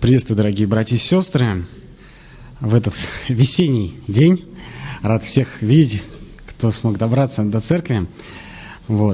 Приветствую, дорогие братья и сестры, в этот весенний день. Рад всех видеть, кто смог добраться до церкви. Вот.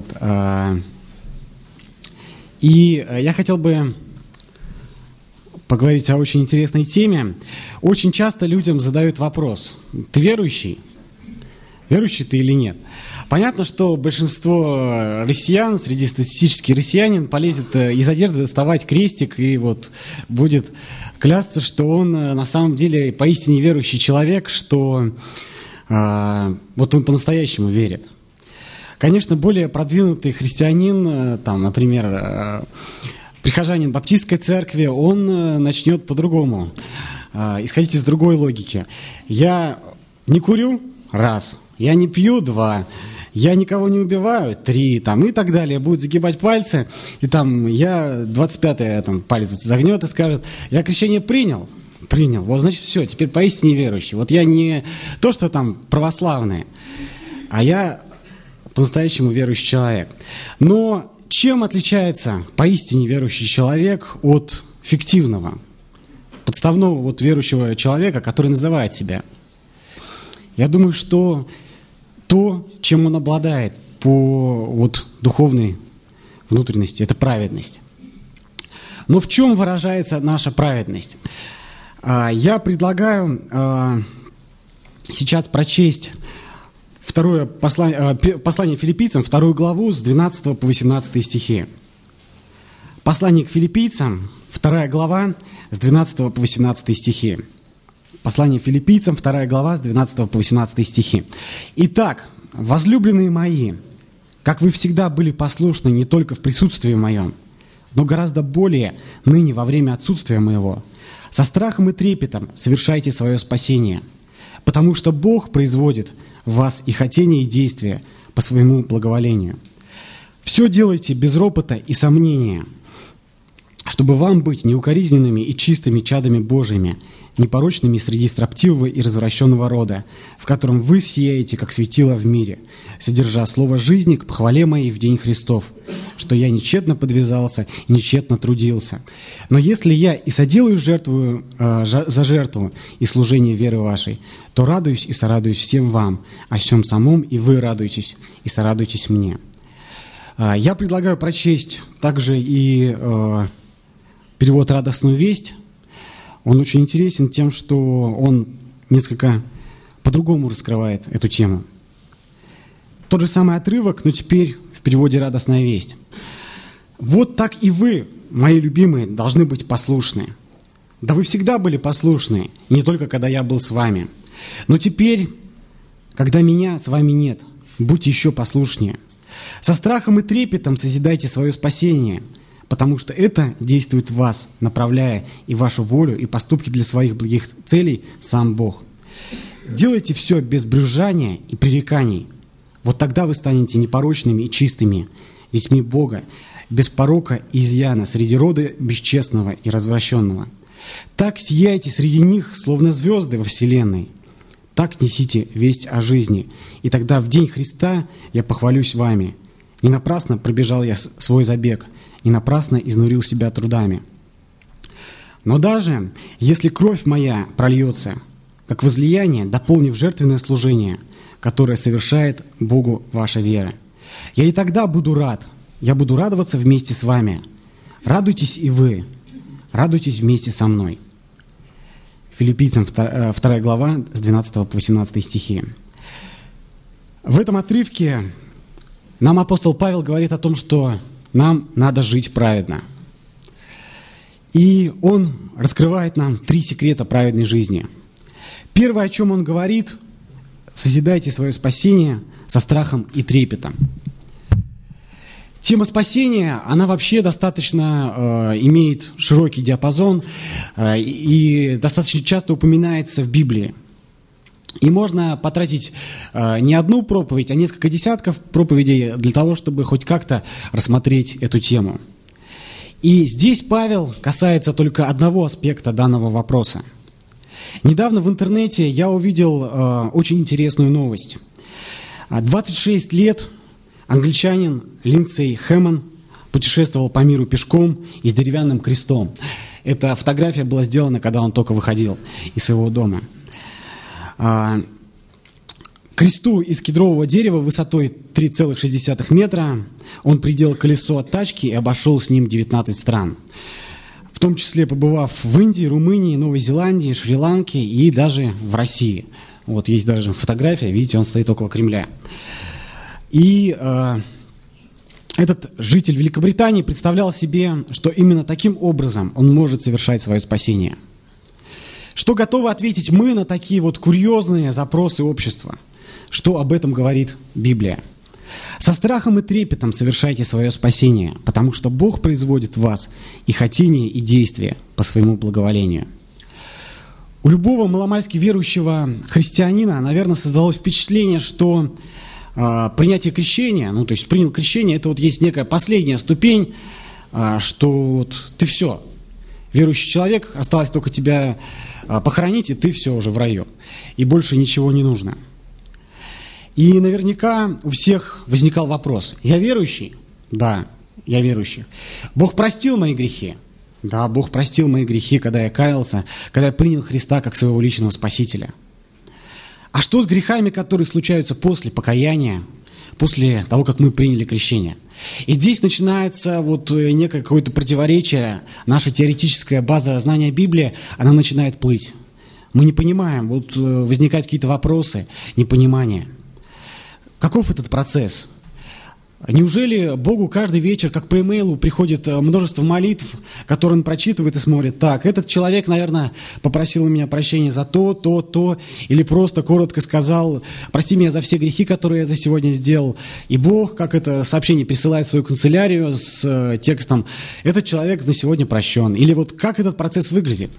И я хотел бы поговорить о очень интересной теме. Очень часто людям задают вопрос: ты верующий? Верующий ты или нет? Понятно, что большинство россиян, среднестатистический россиянин, полезет из одежды доставать крестик и вот будет клясться, что он на самом деле поистине верующий человек, что вот он по-настоящему верит. Конечно, более продвинутый христианин, там, например, прихожанин баптистской церкви, он начнет по-другому, исходить из другой логики. Я не курю, раз. Я не пью, 2. Я никого не убиваю, 3, там, и так далее. Будет загибать пальцы, и там я 25-й там, палец загнет и скажет: я крещение принял. Принял. Вот, значит, все, теперь поистине верующий. Вот я не то, что там православный, а я по-настоящему верующий человек. Но чем отличается поистине верующий человек от фиктивного, подставного вот верующего человека, который называет себя? Я думаю, что то, чем он обладает по вот духовной внутренности, это праведность. Но в чем выражается наша праведность? Я предлагаю сейчас прочесть послание Филиппийцам, 2 главу с 12 по 18 стихи. Послание к Филиппийцам, 2 глава с 12 по 18 стихи. Послание Филиппийцам, 2 глава, с 12 по 18 стихи. «Итак, возлюбленные мои, как вы всегда были послушны не только в присутствии моем, но гораздо более ныне во время отсутствия моего, со страхом и трепетом совершайте свое спасение, потому что Бог производит в вас и хотение, и действия по своему благоволению. Все делайте без ропота и сомнения, чтобы вам быть неукоризненными и чистыми чадами Божьими, непорочными среди строптивого и развращенного рода, в котором вы сияете, как светило в мире, содержа слово жизни к похвале моей в день Христов, что я нечетно подвязался и нечетно трудился. Но если я и соделаю жертву за жертву и служение веры вашей, то радуюсь и сорадуюсь всем вам, о всем самом и вы радуетесь и сорадуйтесь мне». Я предлагаю прочесть также и перевод «Радостную весть». Он очень интересен тем, что он несколько по-другому раскрывает эту тему. Тот же самый отрывок, но теперь в переводе «Радостная весть». «Вот так и вы, мои любимые, должны быть послушны. Да вы всегда были послушны, не только когда я был с вами. Но теперь, когда меня с вами нет, будьте еще послушнее. Со страхом и трепетом созидайте свое спасение, потому что это действует в вас, направляя и вашу волю, и поступки для своих благих целей сам Бог. Делайте все без брюзжания и пререканий. Вот тогда вы станете непорочными и чистыми, детьми Бога, без порока и изъяна среди рода бесчестного и развращенного. Так сияйте среди них, словно звезды во вселенной. Так несите весть о жизни, и тогда в день Христа я похвалюсь вами. Не напрасно пробежал я свой забег, не напрасно изнурил себя трудами. Но даже если кровь моя прольется, как возлияние, дополнив жертвенное служение, которое совершает Богу ваша вера, я и тогда буду рад, я буду радоваться вместе с вами. Радуйтесь и вы, радуйтесь вместе со мной». Филиппийцам 2 глава с 12 по 18 стихи. В этом отрывке нам апостол Павел говорит о том, что нам надо жить праведно. И он раскрывает нам 3 секрета праведной жизни. Первое, о чем он говорит: созидайте свое спасение со страхом и трепетом. Тема спасения, она вообще достаточно имеет широкий диапазон и достаточно часто упоминается в Библии. И можно потратить не одну проповедь, а несколько десятков проповедей для того, чтобы хоть как-то рассмотреть эту тему. И здесь Павел касается только одного аспекта данного вопроса. Недавно в интернете я увидел очень интересную новость. 26 лет англичанин Линдсей Хэммон путешествовал по миру пешком и с деревянным крестом. Эта фотография была сделана, когда он только выходил из своего дома. К кресту из кедрового дерева высотой 3,6 метра он приделал колесо от тачки и обошел с ним 19 стран. В том числе побывав в Индии, Румынии, Новой Зеландии, Шри-Ланке и даже в России. Вот есть даже фотография, видите, он стоит около Кремля. И этот житель Великобритании представлял себе, что именно таким образом он может совершать свое спасение. Что готовы ответить мы на такие вот курьезные запросы общества? Что об этом говорит Библия? Со страхом и трепетом совершайте свое спасение, потому что Бог производит в вас и хотение, и действия по своему благоволению. У любого маломальски верующего христианина, наверное, создалось впечатление, что принятие крещения, то есть принял крещение, это вот есть некая последняя ступень, что вот ты все, верующий человек, осталось только тебя похоронить, и ты все уже в раю, и больше ничего не нужно. И наверняка у всех возникал вопрос: я верующий? Да, я верующий. Бог простил мои грехи? Да, Бог простил мои грехи, когда я каялся, когда я принял Христа как своего личного Спасителя. А что с грехами, которые случаются после покаяния, после того, как мы приняли крещение? И здесь начинается вот некое какое-то противоречие. Наша теоретическая база знания Библии, она начинает плыть. Мы не понимаем, вот возникают какие-то вопросы, непонимания. Каков этот процесс? Неужели Богу каждый вечер, как по имейлу, приходит множество молитв, которые он прочитывает и смотрит: так, этот человек, наверное, попросил у меня прощения за то, или просто коротко сказал: прости меня за все грехи, которые я за сегодня сделал. И Бог, как это сообщение присылает в свою канцелярию с текстом: этот человек на сегодня прощен. Или вот как этот процесс выглядит?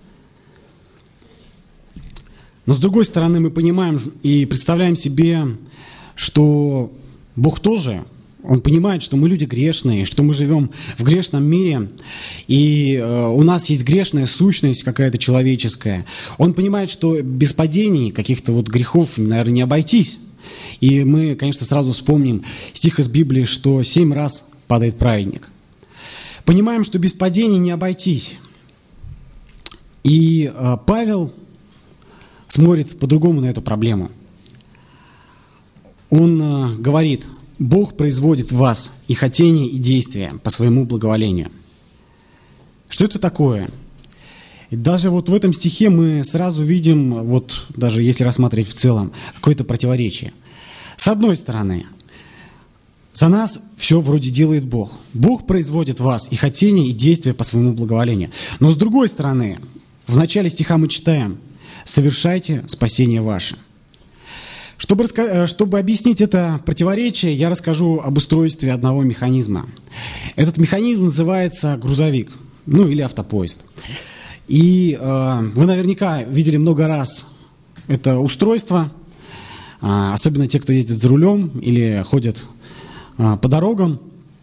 Но с другой стороны, мы понимаем и представляем себе, что Бог тоже, Он понимает, что мы люди грешные, что мы живем в грешном мире, и у нас есть грешная сущность какая-то человеческая. Он понимает, что без падений, каких-то вот грехов, наверное, не обойтись. И мы, конечно, сразу вспомним стих из Библии, что 7 раз падает праведник. Понимаем, что без падений не обойтись. И Павел смотрит по-другому на эту проблему. Он говорит: Бог производит в вас и хотение, и действия по своему благоволению. Что это такое? И даже вот в этом стихе мы сразу видим, вот даже если рассматривать в целом, какое-то противоречие. С одной стороны, за нас все вроде делает Бог. Бог производит в вас и хотение, и действия по своему благоволению. Но с другой стороны, в начале стиха мы читаем: «Совершайте спасение ваше». Чтобы объяснить это противоречие, я расскажу об устройстве одного механизма. Этот механизм называется грузовик, или автопоезд. И вы наверняка видели много раз это устройство, особенно те, кто ездит за рулем или ходят по дорогам.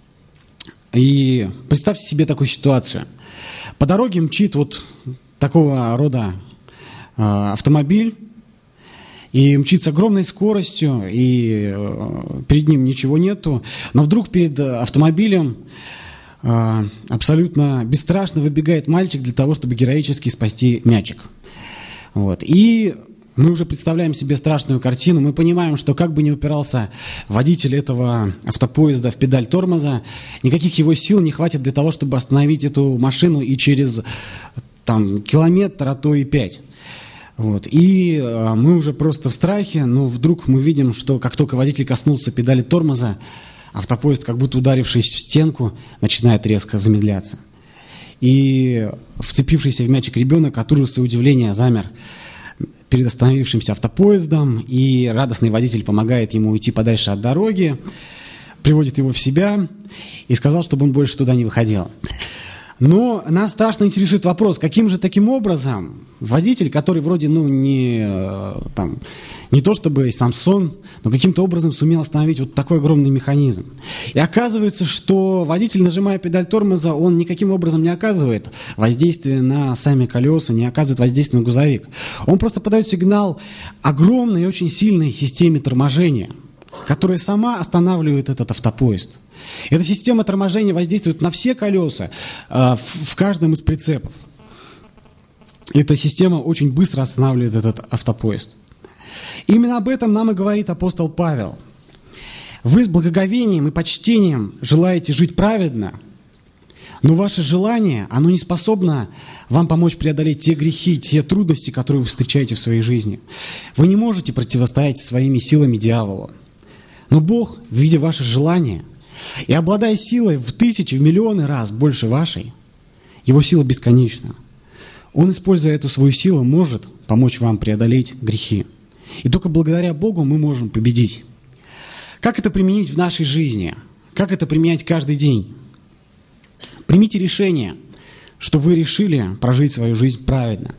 И представьте себе такую ситуацию. По дороге мчит вот такого рода автомобиль, и мчит с огромной скоростью, и перед ним ничего нету. Но вдруг перед автомобилем абсолютно бесстрашно выбегает мальчик для того, чтобы героически спасти мячик. Вот. И мы уже представляем себе страшную картину. Мы понимаем, что как бы ни упирался водитель этого автопоезда в педаль тормоза, никаких его сил не хватит для того, чтобы остановить эту машину и через километр, а то и 5. Вот. И мы уже просто в страхе, но вдруг мы видим, что как только водитель коснулся педали тормоза, автопоезд, как будто ударившись в стенку, начинает резко замедляться. И вцепившийся в мячик ребенок от ужаса и удивления замер перед остановившимся автопоездом, и радостный водитель помогает ему уйти подальше от дороги, приводит его в себя и сказал, чтобы он больше туда не выходил. Но нас страшно интересует вопрос: каким же таким образом водитель, который вроде не то чтобы Самсон, но каким-то образом сумел остановить вот такой огромный механизм. И оказывается, что водитель, нажимая педаль тормоза, он никаким образом не оказывает воздействия на сами колеса, не оказывает воздействия на грузовик. Он просто подает сигнал огромной и очень сильной системе торможения, которая сама останавливает этот автопоезд. Эта система торможения воздействует на все колеса в каждом из прицепов. Эта система очень быстро останавливает этот автопоезд. Именно об этом нам и говорит апостол Павел. Вы с благоговением и почтением желаете жить праведно, но ваше желание, оно не способно вам помочь преодолеть те грехи, те трудности, которые вы встречаете в своей жизни. Вы не можете противостоять своими силами дьяволу. Но Бог, видя ваше желание и обладая силой в тысячи, в миллионы раз больше вашей, Его сила бесконечна. Он, используя эту свою силу, может помочь вам преодолеть грехи. И только благодаря Богу мы можем победить. Как это применить в нашей жизни? Как это применять каждый день? Примите решение, что вы решили прожить свою жизнь праведно.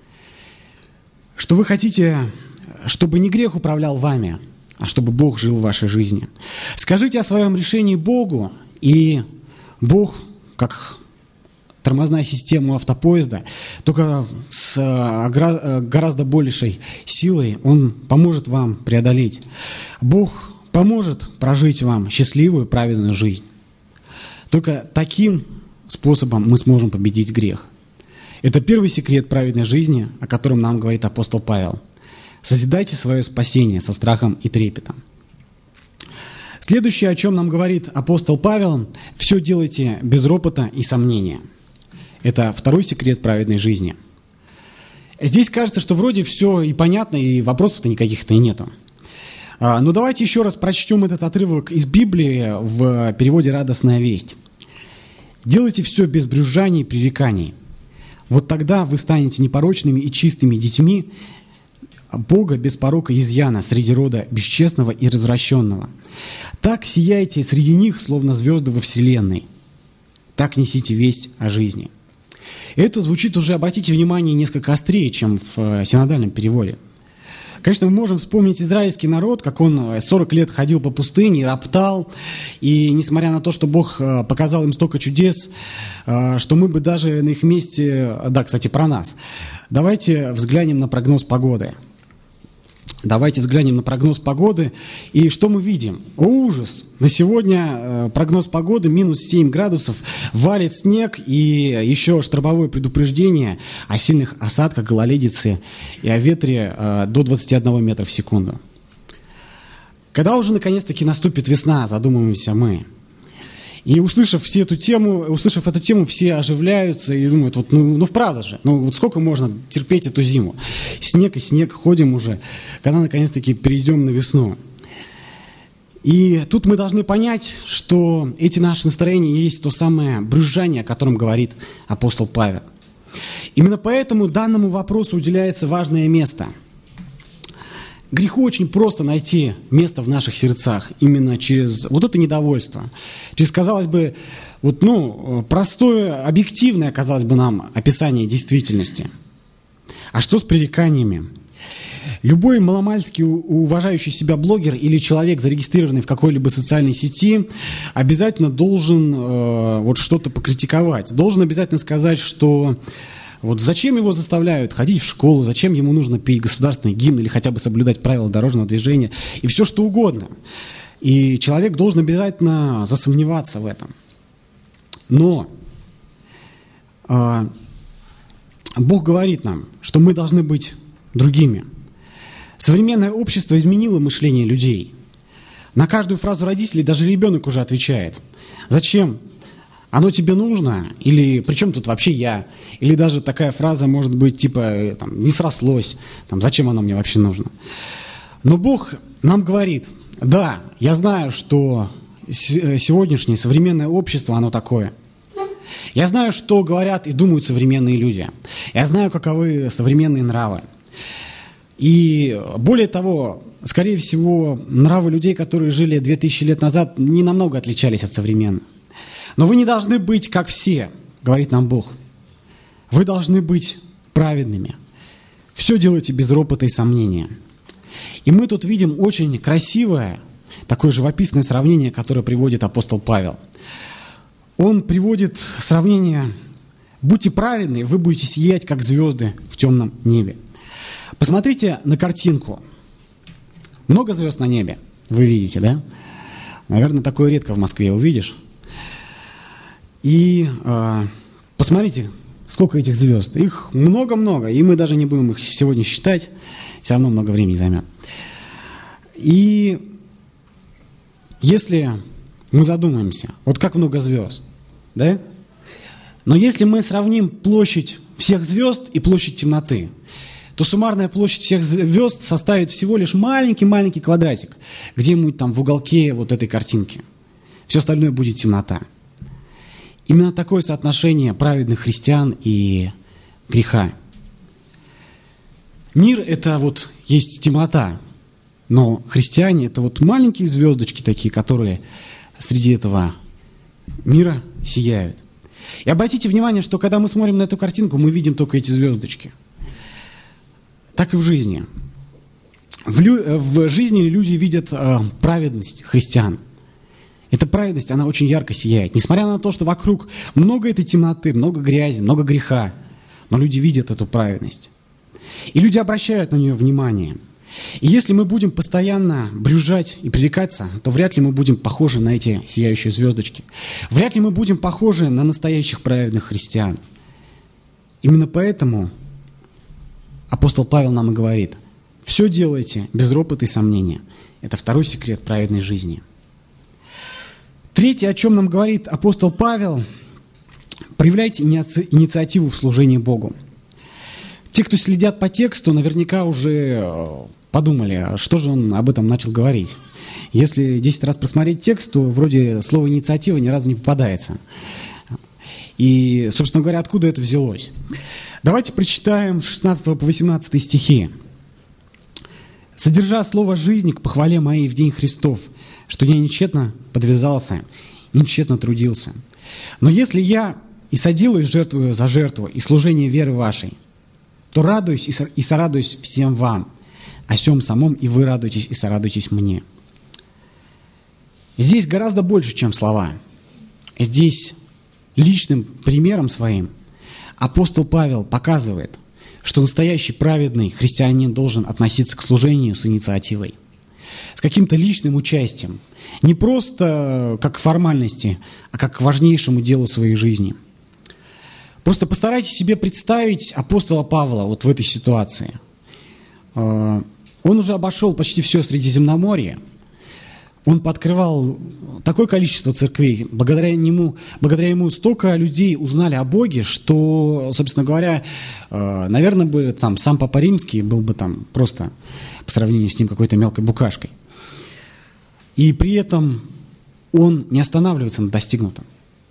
Что вы хотите, чтобы не грех управлял вами, а чтобы Бог жил в вашей жизни. Скажите о своем решении Богу, и Бог, как тормозная система автопоезда, только с гораздо большей силой, Он поможет вам преодолеть. Бог поможет прожить вам счастливую, праведную жизнь. Только таким способом мы сможем победить грех. Это первый секрет праведной жизни, о котором нам говорит апостол Павел. Созидайте свое спасение со страхом и трепетом. Следующее, о чем нам говорит апостол Павел, все делайте без ропота и сомнения. Это второй секрет праведной жизни. Здесь кажется, что вроде все и понятно, и вопросов-то никаких-то и нету. Но давайте еще раз прочтем этот отрывок из Библии в переводе «Радостная весть». «Делайте все без брюзжаний и пререканий. Вот тогда вы станете непорочными и чистыми детьми Бога без порока и изъяна среди рода бесчестного и развращенного. Так сияйте среди них, словно звезды во вселенной. Так несите весть о жизни». Это звучит уже, обратите внимание, несколько острее, чем в синодальном переводе. Конечно, мы можем вспомнить израильский народ, как он 40 лет ходил по пустыне и роптал. И несмотря на то, что Бог показал им столько чудес, что мы бы даже на их месте... Да, кстати, про нас. Давайте взглянем на прогноз погоды. И что мы видим? О, ужас! На сегодня прогноз погоды минус 7 градусов, валит снег и еще штормовое предупреждение о сильных осадках, гололедице и о ветре до 21 метра в секунду. Когда уже наконец-таки наступит весна, задумываемся мы. И услышав эту тему, все оживляются и думают, вот, вправду же, вот сколько можно терпеть эту зиму? Снег и снег, ходим уже, когда наконец-таки перейдем на весну. И тут мы должны понять, что эти наши настроения есть то самое брюзжание, о котором говорит апостол Павел. Именно поэтому данному вопросу уделяется важное место. Греху очень просто найти место в наших сердцах именно через вот это недовольство. Через, казалось бы, простое, объективное, казалось бы, нам описание действительности. А что с пререканиями? Любой маломальски уважающий себя блогер или человек, зарегистрированный в какой-либо социальной сети, обязательно должен что-то покритиковать. Должен обязательно сказать, что... Вот зачем его заставляют ходить в школу, зачем ему нужно петь государственный гимн или хотя бы соблюдать правила дорожного движения и все что угодно. И человек должен обязательно засомневаться в этом. Но Бог говорит нам, что мы должны быть другими. Современное общество изменило мышление людей. На каждую фразу родителей даже ребенок уже отвечает. Зачем? Оно тебе нужно? Или при чем тут вообще я? Или даже такая фраза может быть типа не срослось, зачем оно мне вообще нужно? Но Бог нам говорит, да, я знаю, что сегодняшнее современное общество, оно такое. Я знаю, что говорят и думают современные люди. Я знаю, каковы современные нравы. И более того, скорее всего, нравы людей, которые жили 2000 лет назад, не намного отличались от современных. Но вы не должны быть как все, говорит нам Бог. Вы должны быть праведными. Все делайте без ропота и сомнения. И мы тут видим очень красивое, такое живописное сравнение, которое приводит апостол Павел. Он приводит сравнение: будьте праведны, вы будете сиять, как звезды в темном небе. Посмотрите на картинку. Много звезд на небе? Вы видите, да? Наверное, такое редко в Москве увидишь. И посмотрите, сколько этих звезд. Их много-много, и мы даже не будем их сегодня считать, все равно много времени займет. И если мы задумаемся, вот как много звезд, да? Но если мы сравним площадь всех звезд и площадь темноты, то суммарная площадь всех звезд составит всего лишь маленький-маленький квадратик, где-нибудь там в уголке вот этой картинки. Все остальное будет темнота. Именно такое соотношение праведных христиан и греха. Мир – это вот есть темнота, но христиане – это вот маленькие звездочки такие, которые среди этого мира сияют. И обратите внимание, что когда мы смотрим на эту картинку, мы видим только эти звездочки. Так и в жизни. В жизни люди видят праведность христиан. Эта праведность, она очень ярко сияет. Несмотря на то, что вокруг много этой темноты, много грязи, много греха, но люди видят эту праведность. И люди обращают на нее внимание. И если мы будем постоянно брюзжать и пререкаться, то вряд ли мы будем похожи на эти сияющие звездочки. Вряд ли мы будем похожи на настоящих праведных христиан. Именно поэтому апостол Павел нам и говорит: все делайте без ропота и сомнения. Это второй секрет праведной жизни. Третье, о чем нам говорит апостол Павел: проявляйте инициативу в служении Богу. Те, кто следят по тексту, наверняка уже подумали, что же он об этом начал говорить. Если 10 раз просмотреть текст, то вроде слово «инициатива» ни разу не попадается. И, собственно говоря, откуда это взялось? Давайте прочитаем 16 по 18 стихи. «Содержа слово жизни к похвале моей в день Христов, что я нечетно подвязался, нечетно трудился. Но если я и соделаюсь жертвою за жертву и служение веры вашей, то радуюсь и сорадуюсь всем вам, о сем самом и вы радуйтесь и сорадуйтесь мне». Здесь гораздо больше, чем слова. Здесь личным примером своим апостол Павел показывает, что настоящий праведный христианин должен относиться к служению с инициативой, с каким-то личным участием, не просто как к формальности, а как к важнейшему делу своей жизни. Просто постарайтесь себе представить апостола Павла вот в этой ситуации. Он уже обошел почти все Средиземноморье. Он пооткрывал такое количество церквей. Благодаря ему столько людей узнали о Боге, что, собственно говоря, наверное, бы там сам Папа Римский был бы там просто по сравнению с ним какой-то мелкой букашкой. И при этом он не останавливается на достигнутом.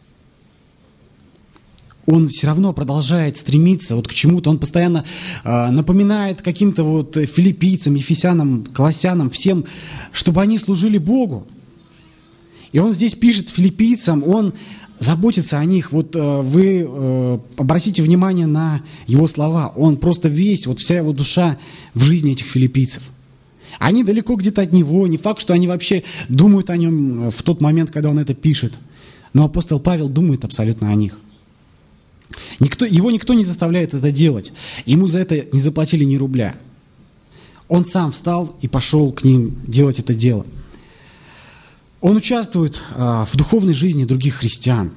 Он все равно продолжает стремиться вот к чему-то. Он постоянно напоминает каким-то вот филиппийцам, ефесянам, колоссянам, всем, чтобы они служили Богу. И он здесь пишет филиппийцам, он заботится о них. Вот вы обратите внимание на его слова. Он просто весь, вот вся его душа в жизни этих филиппийцев. Они далеко где-то от него. Не факт, что они вообще думают о нем в тот момент, когда он это пишет. Но апостол Павел думает абсолютно о них. Его никто не заставляет это делать. Ему за это не заплатили ни рубля. Он сам встал и пошел к ним делать это дело. Он участвует в духовной жизни других христиан.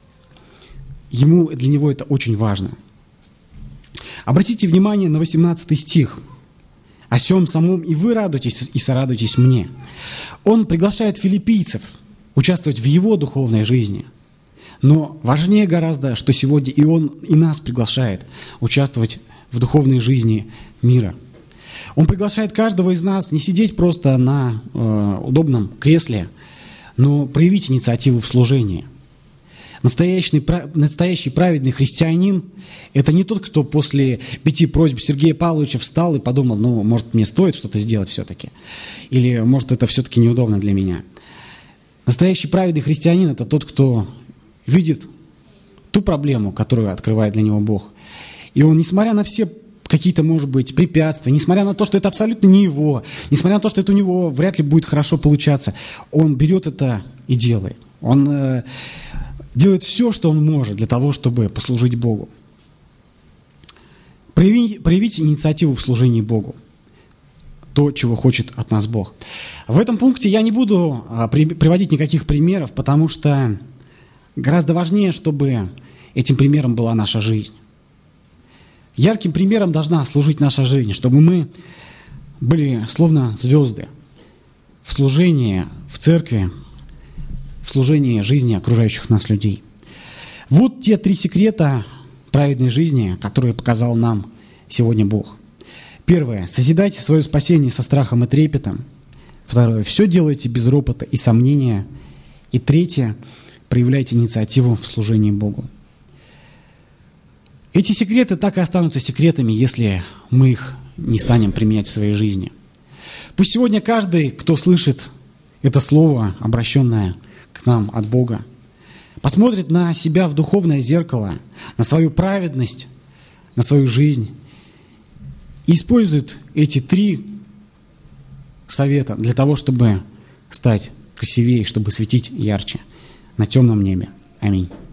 Для него это очень важно. Обратите внимание на 18 стих. «О сем самом и вы радуйтесь и сорадуйтесь мне». Он приглашает филиппийцев участвовать в его духовной жизни. Но важнее гораздо, что сегодня и он, и нас приглашает участвовать в духовной жизни мира. Он приглашает каждого из нас не сидеть просто на удобном кресле, но проявить инициативу в служении. Настоящий праведный христианин – это не тот, кто после 5 просьб Сергея Павловича встал и подумал: ну, может, мне стоит что-то сделать все-таки, или, может, это все-таки неудобно для меня. Настоящий праведный христианин – это тот, кто видит ту проблему, которую открывает для него Бог. И он, несмотря на все какие-то, может быть, препятствия, несмотря на то, что это абсолютно не его, несмотря на то, что это у него вряд ли будет хорошо получаться, он берет это и делает. Он делает все, что он может для того, чтобы послужить Богу. Проявите инициативу в служении Богу. то, чего хочет от нас Бог. В этом пункте я не буду приводить никаких примеров, потому что гораздо важнее, чтобы этим примером была наша жизнь. Ярким примером должна служить наша жизнь, чтобы мы были словно звезды в служении, в церкви, в служении жизни окружающих нас людей. Вот те 3 секрета праведной жизни, которые показал нам сегодня Бог. Первое. Созидайте свое спасение со страхом и трепетом. Второе. Все делайте без ропота и сомнения. И третье. Проявляйте инициативу в служении Богу. Эти секреты так и останутся секретами, если мы их не станем применять в своей жизни. Пусть сегодня каждый, кто слышит это слово, обращенное к нам от Бога, посмотрит на себя в духовное зеркало, на свою праведность, на свою жизнь и использует эти 3 совета для того, чтобы стать красивее, чтобы светить ярче на темном небе. Аминь.